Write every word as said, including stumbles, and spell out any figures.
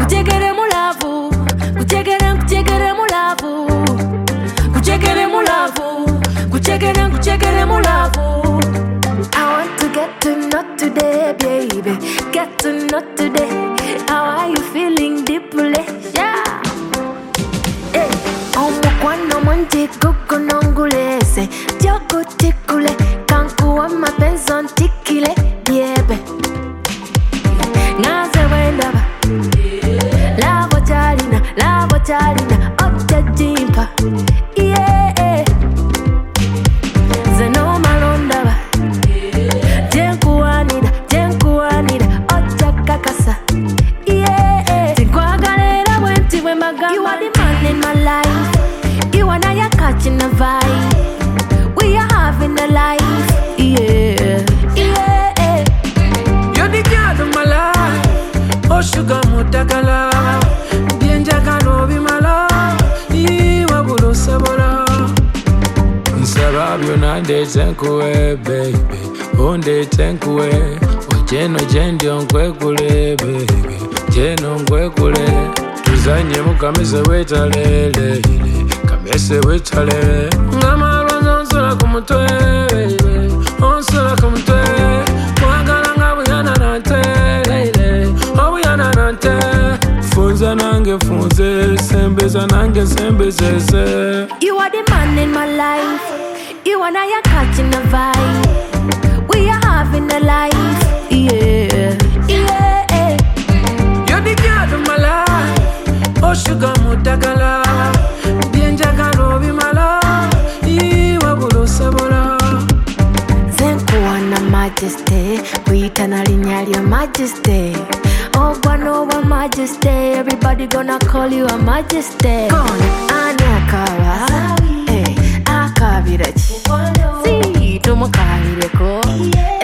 kuchekere mulavu, kuchekere kuchekere mulavu, kuchekere mulavu, kuchekere kuchekere mulavu. I want to get to know today, baby. Get to know today. How are you feeling deeply? Yeah. Hey, omu kwano mwanji kuku nongulese. Joko tikule, kankuwa mapenzo ntikile, diebe. Ngaze wendaba, lavo chalina, lavo chalina, ocha jimpa. Yeah. Zeno malondaba, jenkuwanida, jenkuwanida, ocha kakasa. Yeah. Tinkwagalera bwenti wemagamba. You are the man in my life. You and I are catching a vibe. We are having a life. Yeah. Yeah. You're the girl of my life. Oh sugar mutakala. Bienjaka no be my love. Iwa bulo sabora. Nsababyo nande tenkuwe baby. Onde tenkuwe. Ojeno jendi onkwekule baby. Jeno onkwekule. Tuzanye mukamese wetalele. Kamese wetalele. Ngamalonzo nsula kumutwe baby. Onsula kumutwe. Mwagala nga buyana nante. Obuyana nante. Funza nange funze. Sembeza nange sembezeze. You are the man in my life. You and I are catching a vibe. We are having a life. Yeah. Yeah. You're the girl of my life. Oh sugar mutakala. Bienjaka no be my love. Iwa bulo sabora. Zenkuwana majesty. Kuitana linya lya majesty. Oh bwana wa majesty. Everybody gonna call you a majesty. Kona ani akaba. Hey, akabirachi. Si tumukalireko.